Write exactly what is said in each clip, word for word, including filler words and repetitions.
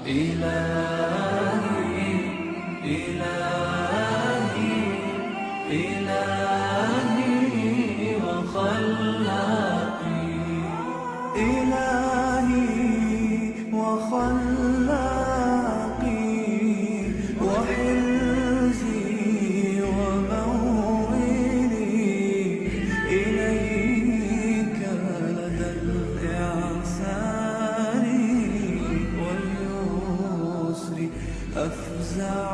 إلهي إلهي إلهي وخلاقي إلهي وخلاقي وحرزي وموئلي إليك لدى الإعسار واليسر أفزع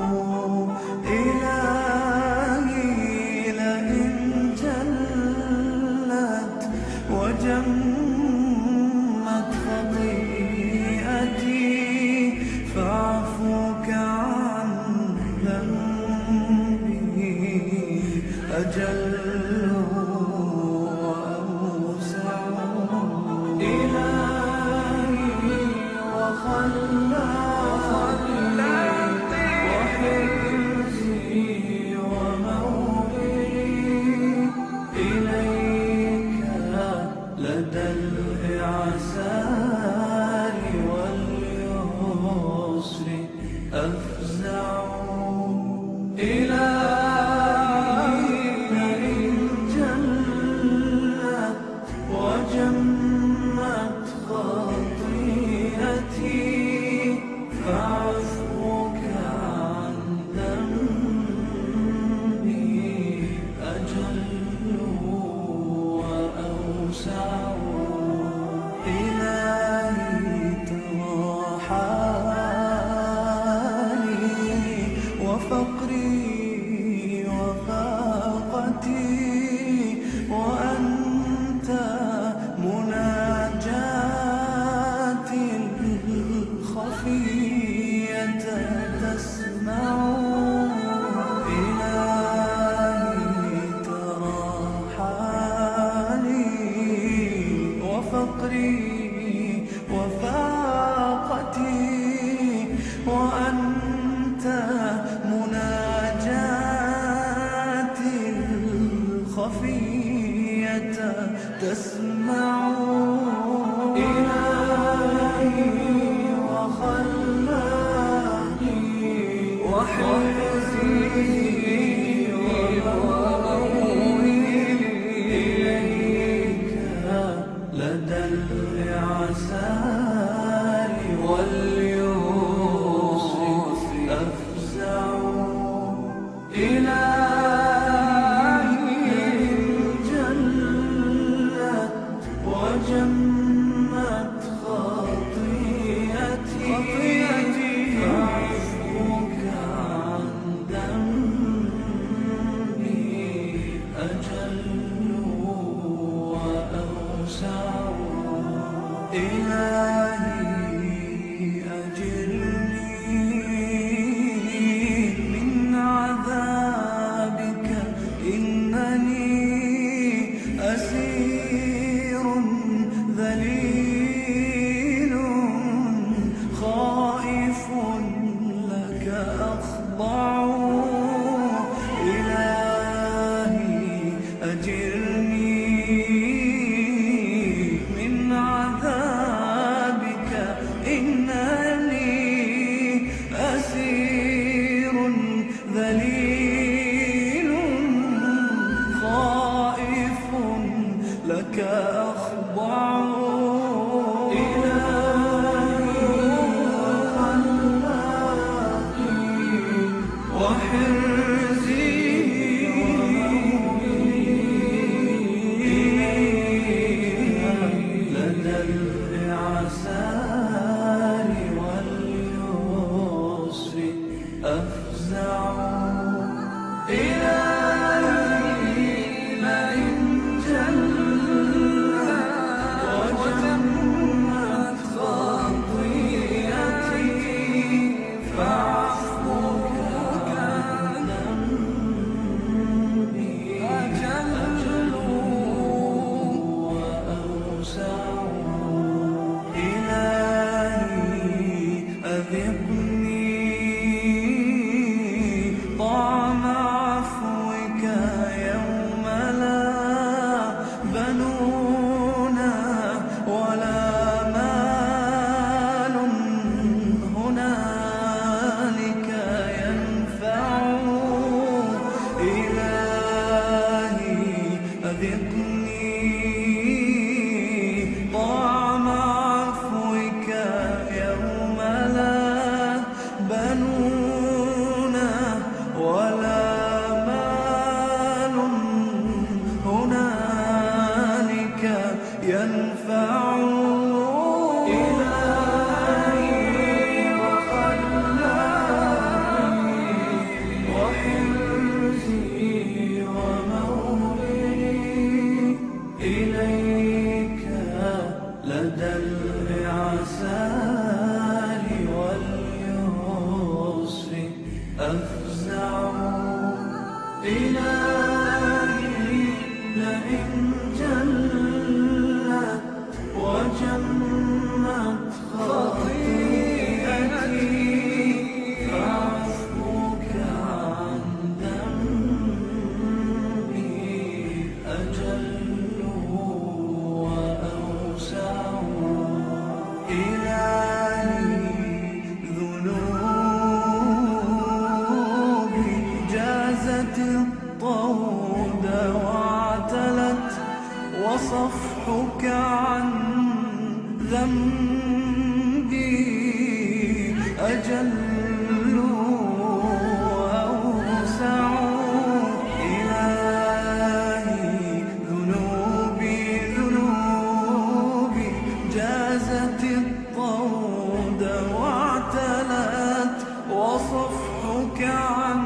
إلهي لئن جلت وجمت خطيئتي فاعفوك عن ذنبي أجل وأوسع إلهي وخلاقي وحرزي وموئلي إليك لدى الإعسار واليسر أفزع إلهي لئن جلت وجمت خطيئتي فاعفوك عن ذنبي أجل وأوسع إلهي ترى حالي وفقري وفاقتي وأنت مناجاتي الخفية تسمع إلهي ترى حالي وفقري وفاقتي وأنت مناجاتي الخفية تسمع إلهي وخلاقي وحرزي وموئلي إليك لدى الإعسار واليسر أفزع إلهي جلت وجمت خطيئتي فاعفوك عن ذنبي أجل وأوسع إلهي أجرني من عذابك إنني أسير ذليل خائف لك أخضع إلهي أجرني من عذابك إنني أسير ذليل خائف لك أخضع إلهي وخلاقي وحرزي لدى الإعسار أجل وأوسع. إلهي ذنوبي ذنوبي جازت الطود واعتلت، وصفحك عن